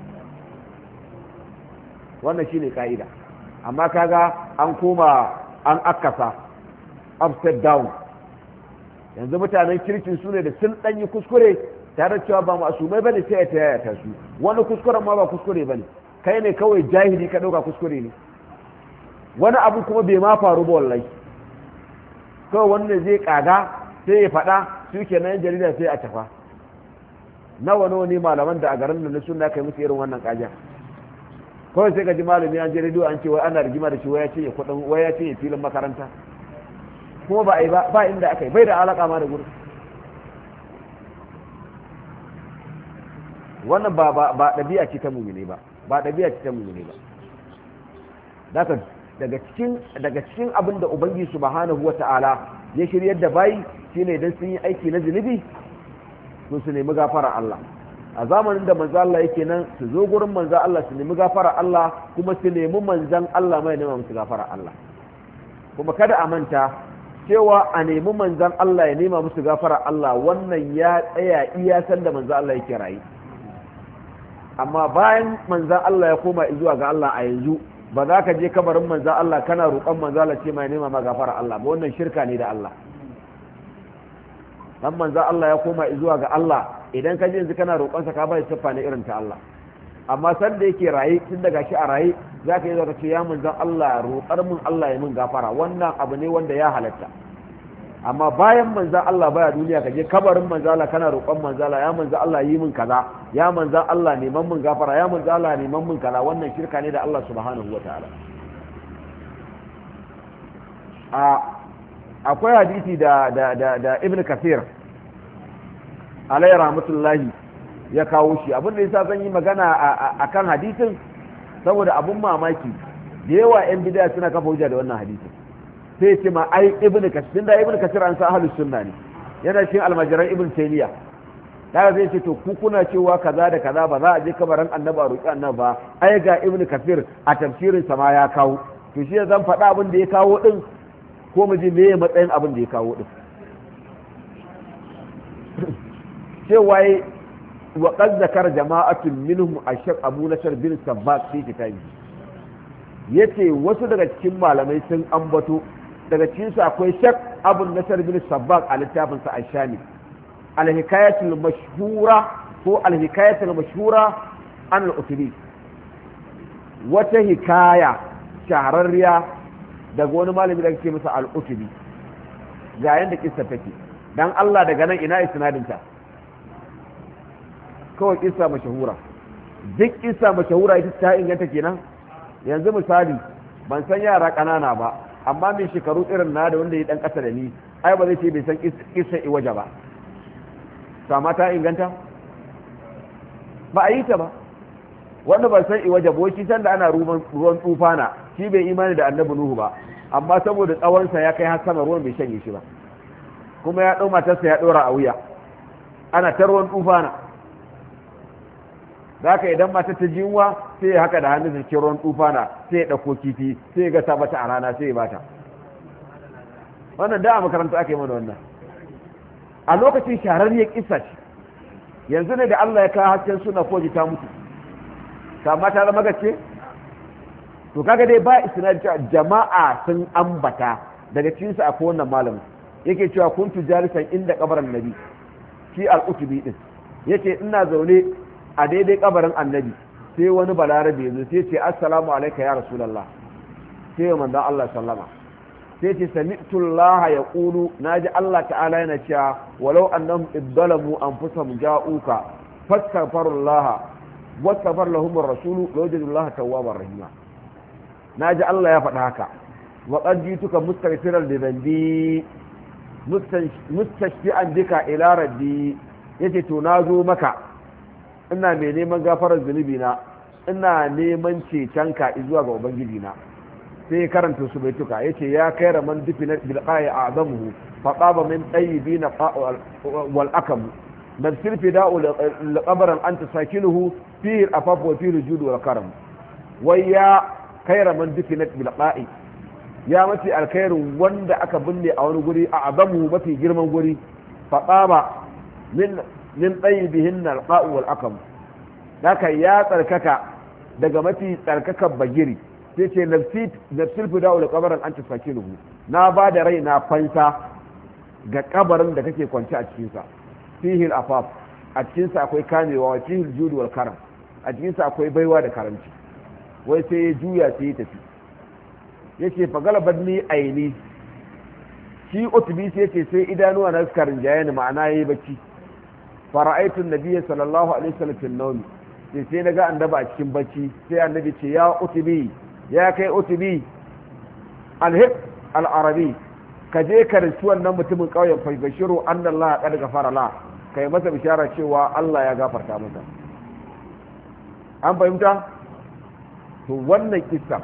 Speaker 1: wannan shine ka'ida. amma kaga an koma an akasa upside down. yanzu mutanen kirkin su ne da sun danyi kuskure tare cewa ba masumai bane sai ya tayaya ta su, wani kuskuren ma ba kuskure bane, kai ne kawai jahili ka dauka kuskure ne, wani abu kuma bai ma faru ba wallahi, kawai wanda zai kaga sai ya faɗa su kenan jarida sai a tafa. nawa ne malaman da a garin da na sunna kai musu irin wannan kaja, kawai sai ka ji malami an je rediyo an ce wai ana rigima da shi waya ce ya kudin waya ce ya filin makaranta, kuma ba a yi ba inda aka yi, bai da alaka ma da gurin. wannan ba ɗabi'a ce ta mumine ba, ɗabi'a ce ta mumine ba. daga cikin abin da ubangiji subhanahu wata'ala ya shiryar da bayi shine idan sun yi aiki na zunubi to su nemi gafara Allah. a zamanin da manzo Allah yake nan su zo gurin manzo Allah su nemi gafara Allah, kuma su nemi manzon Allah mai nema musu gafara Allah. kuma kada a manta cewa a nemi manzon Allah ya nema musu gafara Allah, wannan ya tsaya iya san da manzo Allah yake rayi. amma bayan manzon Allah ya koma zuwa ga Allah a yanzu ba za ka je kabarin manzan Allah kana roƙon manzan Allah ce mai nema ma gafara Allah ba, wannan shirka ne da Allah. dan manzan Allah ya koma zuwa ga Allah, idan ka je yanzu kana roƙonsa ka bai siffa ne irin ta Allah. amma san da yake raye tun daga shi a raye za ka yi zaka ce ya manzan Allah roƙar mun Allah ya mun gafara, wannan abu ne wanda ya halatta. amma bayan manzan Allah baya duniya ka je kabarin manzan Allah kana roƙon manzan Allah, ya manzan Allah yi min kaza, ya manzan Allah neman mun gafara, ya manzan Allah neman mun kaza, wannan shirka ne da Allah subhanahu wataala. akwai hadisi da Ibn Kathir alayhi rahmatullahi ya kawo shi. abin da yasa zan yi magana akan hadisin saboda abun mamaki da yawa yan bid'a suna kafa hujja da wannan hadisin, sai ce ma ai Ibn Kathir, da Ibn Kathir an sa ahlus sunna ne, yana cikin almajiran Ibn Taymiyyah. daga zai ce to ku kuna cewa kaza da kaza ba za a je kabarin annabi a roƙi annabi ba, ai ga Ibn Kathir a tafsirin sa ma ya kawo. to shi zan faɗa abin da ya kawo din ko mu ji meye matsayin abin da ya kawo din. cewa wa qad zakara jama'atun minhum ashaq Abu Nasr bin Sabbaq fi kitabi, yace wasu daga cikin malamai sun ambato, daga cikin su akwai Shaq Abu Nasr bin Sabbaq a littafin sa Ash-Shami al-hikayatul mashhura ko al-hikayatul mashhura an al-Utbi, wata hikaya shahararriya daga wani malami da ake masa al-Utbi. ga yanda kissa take dan Allah, daga nan ina isnadin ta? kawai kissa mashahura. duk kissa mashahura ita ta inganta kenan. yanzu misali ban san yara kanana ba, amma mai shekaru irin na da wanda ya dan kasa da ni, ai ba zai ce bai san kissa iwaja ba. sama ta inganta ba a yi ta ba. wanda ban san iwaja ba, shi san da ana ruwan tufana, shi bai imani da annabi Nuhu ba, amma saboda tsawonsa ya kai har sama ruwan bai shanye shi ba, kuma ya ɗau matarsa ya ɗora a wuya ana ta ruwan tufana. za ka idan mata ta jinwa sai ya haka da hannun cikin ruwan tufana, sai ya ɗauko kifi, sai ya gasa mata a rana, sai ya bata. wannan da a makaranta aka yi mana wannan, a lokacin shahararriyar kissa ce. yanzu ne da Allah ya kawo hasken suna koji ta mutu, kama ta zama gaske. to kaga dai ba isnadi jama'a sun ambata, daga cikin su akwai wannan malamin yake cewa kuntu jalisan inda kabarin nabi, shi al-Utbi din yace ina zaune a daidai kabarin annabi, sai wani balarabe yazo sai ce assalamu alayka ya rasulullah, sai manzon Allah sallama, sai ce sami'tu Allah yaqulu, naji Allah ta'ala yana cewa walau annahum iddalamu anfusahum ja'uka fastaghfirullah wastaghfar lahum ar-rasul lawajadullah tawwabar rahima. naji Allah ya faɗa haka, wa qad jituka mustaghfiran li dhanbi mustashfi'an bika ila rabbi, yace to nazo maka ina mai neman gafarar zunubi na, ina neman cetonka zuwa ga ubangiji na. sai karanta su baituka yace ya kai raman dufina bil qa'i a'zamuhu fa qaba min tayyibina wal akam nafsir fida'u li qabran anta sakinuhu fihi afaf wa fihi jud wal karam. wai ya kai raman dufina bil qa'i, ya mafi alkhairin wanda aka binne a wani guri a'zamuhu mafi girman guri, fa qaba min tayyibihin al qa'u wal akam, haka ya tsarkaka daga mafi tsarkakan bagiri. sai ce nafsil fida'u da kabarin an ta sake nuhu, na ba da rai na fansa ga kabarin da kake kwance a cikinsa. fihil afaf, a cikinsa akwai kamewa, wa fihil judu wal karam, a cikinsa akwai baiwa da karanci. wai sai ya juya sai ya tafi, yace fa galabat ni aini, shi Utbi sai yace sai idanuwa na suka rinjaye ni, ma'ana yayi bacci. fara'aitu an-nabiyya sallallahu alaihi wasallam fil nawm, sai na ga annabi a cikin bacci. sai annabi ce ya Utbi, ya kai Utbi alhib al-arabi, ka je ka rinci wannan mutumin ƙauyen fa bashiru anna Allah qad ghafara la, kai masa bishara cewa Allah ya gafarta masa. an fahimta? to wannan kissa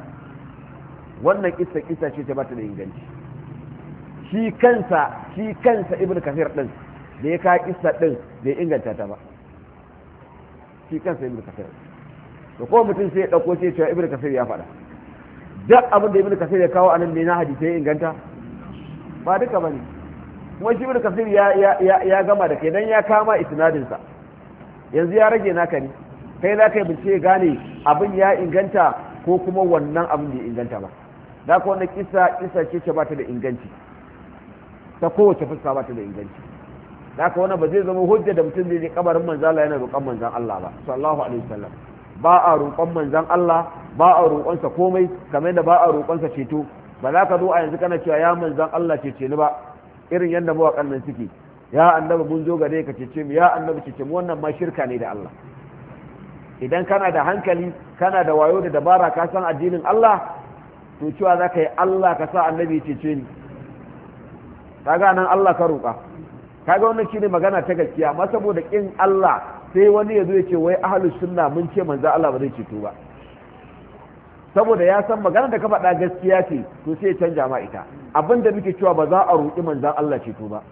Speaker 1: ce ta bata da inganci. shi kansa Ibn Kathir din da ya ka kissa din bai inganta ta ba, shi kansa Ibn Kathir. to ko mutum sai ya dauko sai cewa Ibn Kathir ya faɗa, duk abin da Ibn Kathir ya kawo anan ne na hadisi ya inganta ba duka bane. kuma shi Ibn Kathir ya gama da kai dan ya kama isnadin sa, yanzu ya rage naka ne, kai za ka yi bincike gane abin ya inganta ko kuma wannan abin da inganta ba. Da ka wannan kisa ce ba ta da inganci, ta kowace fuska ba ta da inganci. Da ka wannan ba zai zama hujja da mutum zai je kabarin manzan Allah yana roƙon manzan Allah ba sallallahu alaihi wasallam. Ba a roƙon manzan Allah, ba a roƙonsa komai, kamar yadda ba a roƙonsa ceto. Ba za ka zo a yanzu kana cewa ya manzan Allah cece ni ba, irin yadda mawaƙan nan suke, ya annabi mun zo gare ka cece mu, ya annabi cece mu. Wannan ma shirka ne da Allah. Idan kana da hankali, kana da wayo da dabara, ka san addinin Allah, to cewa za ka yi Allah ka sa annabi cece ni, kaga nan Allah ka roƙa. Kaga wannan shine magana ta gaskiya. amma saboda kin Allah sai wani ya zo ya ce wai ahlus sunna mun ce manzan Allah ba zai ceto ba, saboda ya san magana da ka faɗa gaskiya ce, to sai ya canja ma ita. Abinda muke cewa ba za a roƙi manzan Allah ceto ba,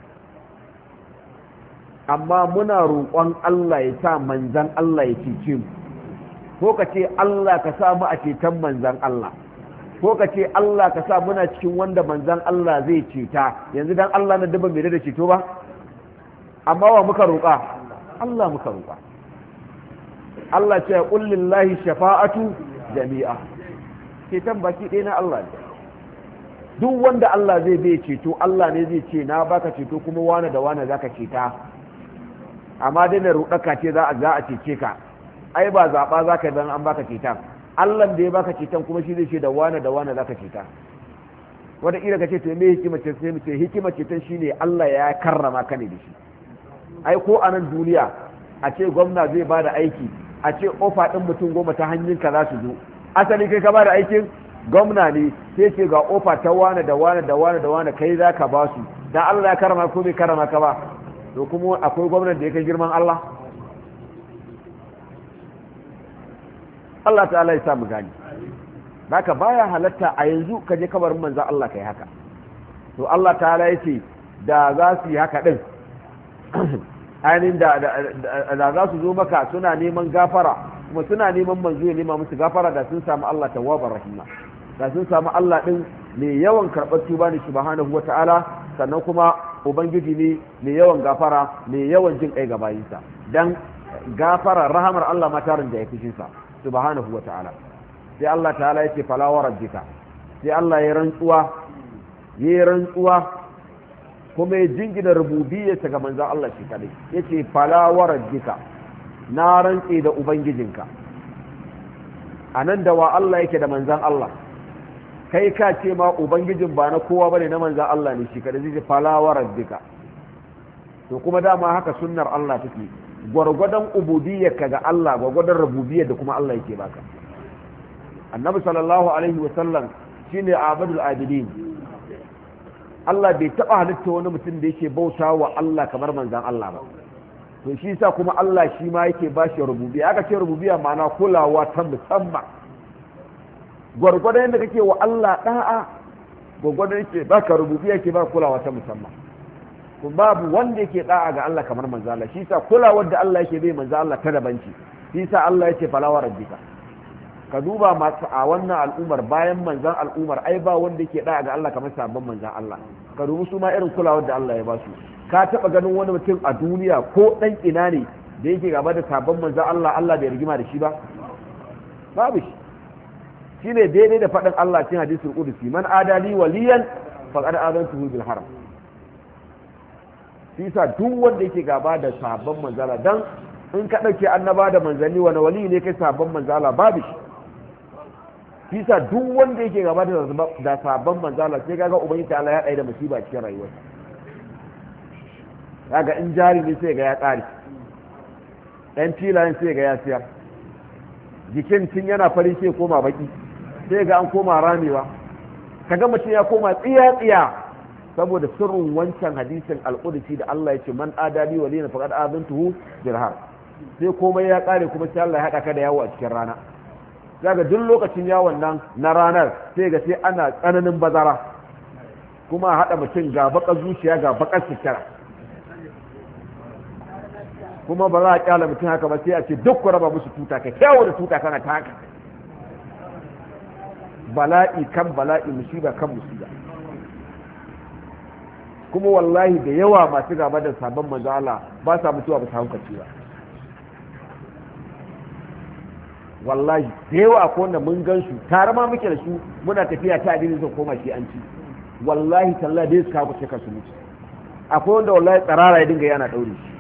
Speaker 1: amma muna roƙon Allah ya sa manzan Allah ya cece mu. Ko ka ce Allah ka sa mu a ceton manzan Allah, ko ka ce Allah ka sa muna cikin wanda manzan Allah zai ceta. Yanzu dan Allah na daba mai da ceto ba, amma wa muka roƙa? Allah muka roƙa. Allah ce qul lillahi shafa'atu jami'a, ceton baki ɗaya na Allah ne. Duk wanda Allah zai bai ceto, Allah ne zai ce na baka ceto kuma wane da wane zaka ceta. Amma dai na ruɗaka ce za a cece ka, ai ba zaɓa za ka zan an baka ceton. Allah da ya baka ceton kuma shi zai ce da wane da wane zaka ceta. Wata ƙila ka ce to me hikima ce, sai mu ce hikima ceton shine Allah ya karrama ka ne da shi. Ai ko a nan duniya a ce gwamna zai ba da aiki, a ce ofa ɗin mutum 10 ta hanyinka za su zo, asali kai ka ba da aikin gwamna ne, sai ce ga ofa ta wane da wane da wane da wane kai za ka ba su, dan Allah ya karama ko bai karama ka ba? To kuma akwai gwamnan da ya kai girman Allah? Allah ta'ala ya sa mu gani. Haka baya halatta a yanzu ka je kabarin manzon Allah kai haka. To Allah ta'ala ya ce da za su yi haka din ainihin da za su zo maka suna neman gafara, kuma suna neman manzo ya nema musu gafara, da sun samu Allah tawwabar rahima, da sun samu Allah din mai yawan karɓar tuba ne subhanahu wata'ala, sannan kuma ubangiji ne mai yawan gafara, mai yawan jin kai ga bayinsa. Dan gafara rahamar Allah ma tarin da ya fi sa subhanahu wata'ala. Sai Allah ta'ala yake fala wa rabbika, sai Allah ya rantsuwa kuma ya jingina rububiyyarsa ga manzon Allah shi kadai. Yace fala wa rabbika, na rantse da ubangijinka. Anan da wa Allah yake da manzon Allah, kai ka ce ma ubangijin ba na kowa bane, na manzon Allah ne shi kadai. Zai ce fala wa rabbika. To kuma dama haka sunnar Allah take, gwargwadon ubudiyyarka ga Allah gwargwadon rububiyyar da kuma Allah yake baka. Annabi sallallahu alaihi wa sallam shine abadul abidin. Allah bai taba halitta wani mutum da yake bauta wa Allah kamar manzon Allah ba. To shi yasa kuma Allah shi ma yake bashi rububiyya. Aka ce rububiyya ma'ana kulawa ta musamman. Gwargwadon yadda kake wa Allah da'a, gwargwadon yake baka rububiyya, yake baka kulawa ta musamman. Babu wanda yake da'a ga Allah kamar manzo Allah. Shi yasa kulawar da Allah yake bai manzo Allah ta dabanci. Shi yasa Allah yake falawa rabbika. Ka duba masu a wannan al'umar bayan manzan al'umar, ai ba wanda yake da'a ga Allah kamar sabon manzan Allah. Ka dubi su ma irin kulawar da Allah ya ba su. Ka taba ganin wani mutum a duniya ko dan ina ne da yake gaba da sabon manzan Allah, Allah bai rigima da shi ba? Babu shi. Shine daidai da faɗin Allah cikin hadisul qudsi, man adali waliyan faqad adantuhu bil haram. Shi yasa duk wanda yake gaba da sabon manzala, dan in ka dauke annaba da manzanni wani wali ne kai sabon manzala? Babu shi. Shi yasa duk wanda yake gaba da sabon manzala sai kaga ubangiji Allah ya dai da musiba cikin rayuwarsa. Kaga in jari ne sai ga ya tsari, dan filayen sai ga ya siyar, jikin tun yana fari sai koma baki, sai ga an koma ramewa, kaga mutum ya koma tsiya saboda sirrin wancan hadisin al-qudsi da Allah ya ce man adali walina faqad adantuhu bil har. Sai komai ya kare kuma sai Allah ya hada ka da yawo a cikin rana. Kaga duk lokacin yawon nan na ranar sai ga sai ana tsananin bazara, kuma a hada mutum ga bakar zuciya ga bakar sikira, kuma ba za a kyala mutum haka ba, sai a ce duk ku raba musu tuta, ka kyawo da tuta kana ta haka. Bala'i kan bala'i, musiba kan musiba. Kuma wallahi da yawa masu gaba da sabon manzo Allah ba sa mutuwa ba su hankaci ba. wallahi da yawa akwai wanda mun gan su tare ma muke da su muna tafiya ta addini zai koma shi an ci wallahi tallahi dai su kawo ce su mutu akwai wanda wallahi tsarara ya dinga yana daure shi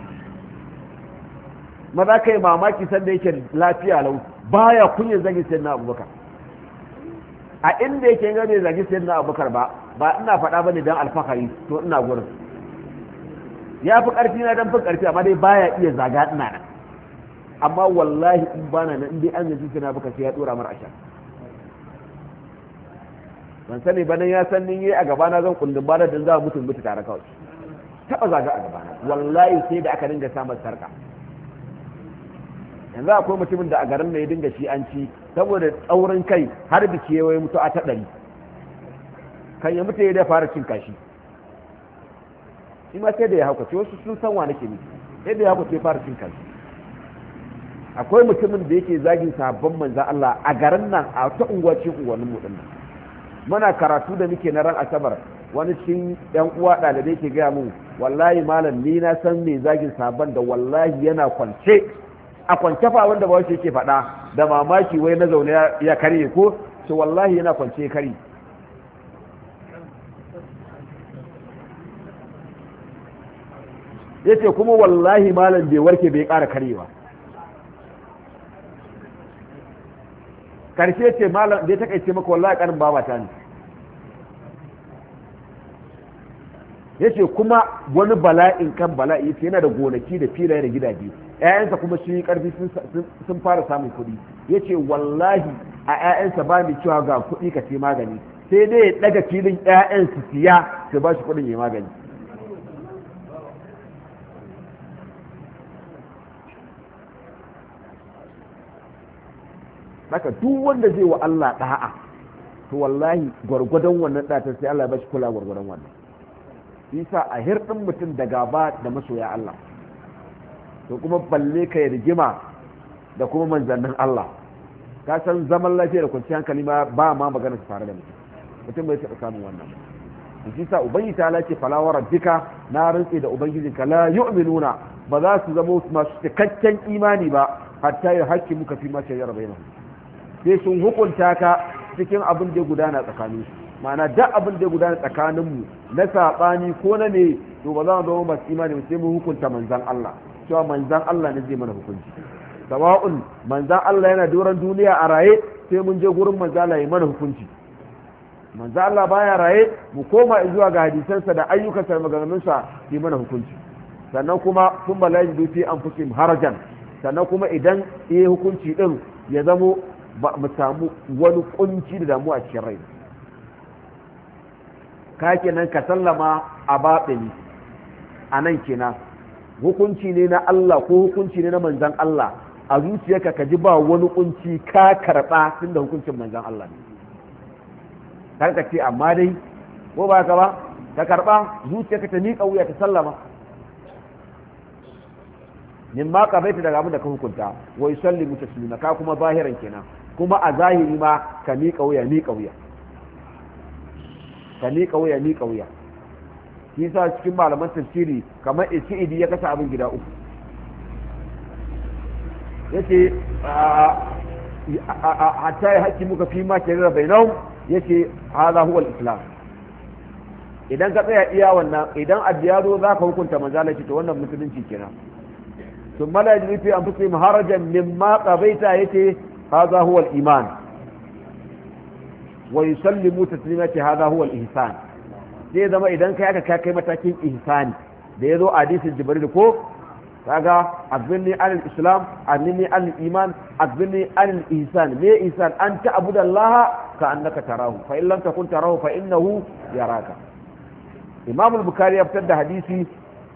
Speaker 1: maza kai mamaki sanda yake lafiya lau baya kunyar zagi sayyidina abubakar a inda yake gane zagi sayyidina abubakar ba ina faɗa bane dan alfahari to ina gurin ya fi ƙarfi na dan fi ƙarfi amma dai baya iya zaga ina nan amma wallahi in bana nan dai an yanzu sayyidina abubakar sai ya dora mar asha ban sani ba nan ya san ni a gaba na zan kullum ba da dan za mutum mutu tare kawai taba zaga a gaba na wallahi sai da aka dinga samun sarka yanzu akwai mutumin da a garin da ya dinga shi an ci saboda tsaurin kai har biki ya mutu a ta ɗari kan ya mutu ya da fara cin kashi shi ma sai da ya haukace wasu sun san wa nake nufi sai da ya haukace fara cin kashi akwai mutumin da yake zagin sahabban manzan Allah a garin nan a ta unguwa ce unguwannin mu dinnan muna karatu da muke na ran asabar wani cikin yan uwa ɗalibai ke gaya mun wallahi malam ni na san me zagin sahabban da wallahi yana kwance a kwance fa wanda ba wace yake faɗa da mamaki wai na zaune ya karye ko to wallahi yana kwance kare yace kuma wallahi malam bai warke bai ƙara karewa karshe ce malam bai takaice maka wallahi karin babata ne yace kuma wani bala'in kan bala'i yace yana da gonaki da filaye da gidaje ƴaƴansa kuma sun yi ƙarfi sun fara samun kuɗi yace wallahi a ƴaƴansa ba ni cewa ga kuɗi ka ce magani sai dai ya ɗaga filin ƴaƴan su siya su ba shi kuɗin ya magani haka duk wanda zai wa Allah ɗa'a to wallahi gwargwadon wannan ɗatar sai Allah ya ba shi kula gwargwadon wannan isa a hirɗin mutum da gaba da masoya Allah to kuma balle ka yi rigima da kuma manzannin Allah ka san zaman lafiya da kwanciyar hankali ma ba ma magana su tare da mutum bai taɓa samun wannan shi sa ubangi ta ce falawa rabbika na rantse da ubangijinka la yu'minuna ba za su zama masu cikakken imani ba hatta ya hakki muka fi ma shari'ar bainahum sai sun hukunta ka cikin abin da ya gudana tsakaninsu ma'ana duk abin da ya gudana tsakaninmu na saɓani ko na ne to ba za mu zama masu imani sai mu hukunta manzan Allah cewa manzan Allah ne zai mana hukunci sawa'un manzan Allah yana doron duniya a raye sai mun je gurin manzan Allah ya mana hukunci manzan Allah baya raye mu koma zuwa ga hadisansa da ayyukansa da maganganunsa yi mana hukunci sannan kuma sun balaji dufi an fusim harajan sannan kuma idan iya hukunci din ya zamo mu samu wani kunci da damuwa cikin rai ka kenan ka sallama a baɗini a nan kenan hukunci ne na Allah ko hukunci ne na manzan Allah a zuciyarka ka ji ba wani kunci ka karɓa tun da hukuncin manzan Allah ne kar ka ce amma dai ko ba ka ba ka karɓa zuciyarka ta miƙa wuya ta sallama min ma qabaita daga abin da ka hukunta wa yusallimu taslima ka kuma zahiran kenan kuma a zahiri ma ka miƙa wuya ka miƙa wuya shi sa cikin malaman tafsiri kamar Isi'idi ya kasa abin gida uku yace hatta ya haƙƙi muka fi ma shari'a bainahum yace hadha huwa al-islam idan ka tsaya iya wannan idan addiyado za ka hukunta manzalaci to wannan musulunci kenan ثم لا يجري في أنفسهم هرجا مما قضيت يتي هذا هو الإيمان ويسلموا تسليمة هذا هو الإحسان zai zama idan kai aka kai matakin ihsani da ya zo a hadisin jibril ko kaga azbirni anil islam annini anil iman azbirni anil ihsan me ihsan an ta'budu allaha ka annaka tarahu fa in lam takun tarahu fa innahu yaraka imam al-bukhari ya fitar da hadisi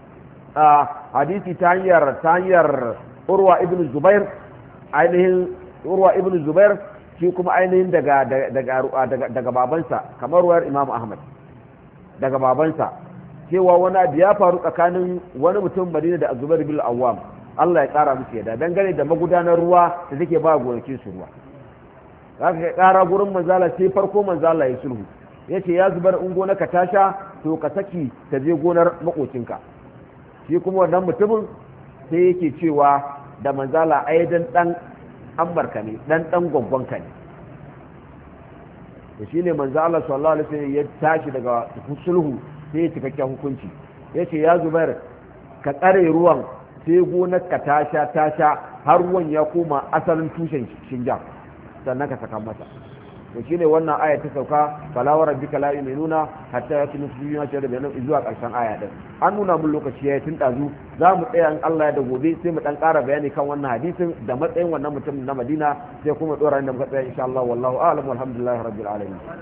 Speaker 1: ta hanyar urwa ibn zubair ainihin urwa ibn zubair shi kuma ainihin daga babansa kamar ruwayar imam ahmad daga babansa cewa wani abu ya faru tsakanin wani mutum madina da azubair bin awwam Allah ya kara musu yadda dangane da magudanar ruwa da take ba gonakin su ruwa zaka ka kara gurin manzala sai farko manzala ya sulhu yace ya zubar in gona ka tasha to ka saki ta je gonar makocinka shi kuma wannan mutumin sai yake cewa da manzala aidan dan ambarka ne dan gwaggwanka ne. da shine manzo Allah sallallahu alaihi wasallam ya tashi daga sulhu sai ya cikakken hukunci yace ya Zubair ka tsare ruwan sai gonar ka tasha har ruwan ya koma asalin tushen shinjan sannan ka saka mata. to shine wannan aya ta sauka fala wa rabbika la yu'minuna hatta yakunu fi ma shahada bainahum zuwa karshen aya din. an nuna mun lokaci yayi tun dazu za mu tsaya in Allah ya da gobe sai mu dan ƙara bayani kan wannan hadisin da matsayin wannan mutumin na Madina sai kuma dora inda muka tsaya insha Allah wallahu a'lam walhamdulillahi rabbil alamin.